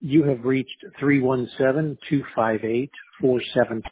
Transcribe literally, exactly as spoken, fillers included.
You have reached three one seven, two five eight, four seven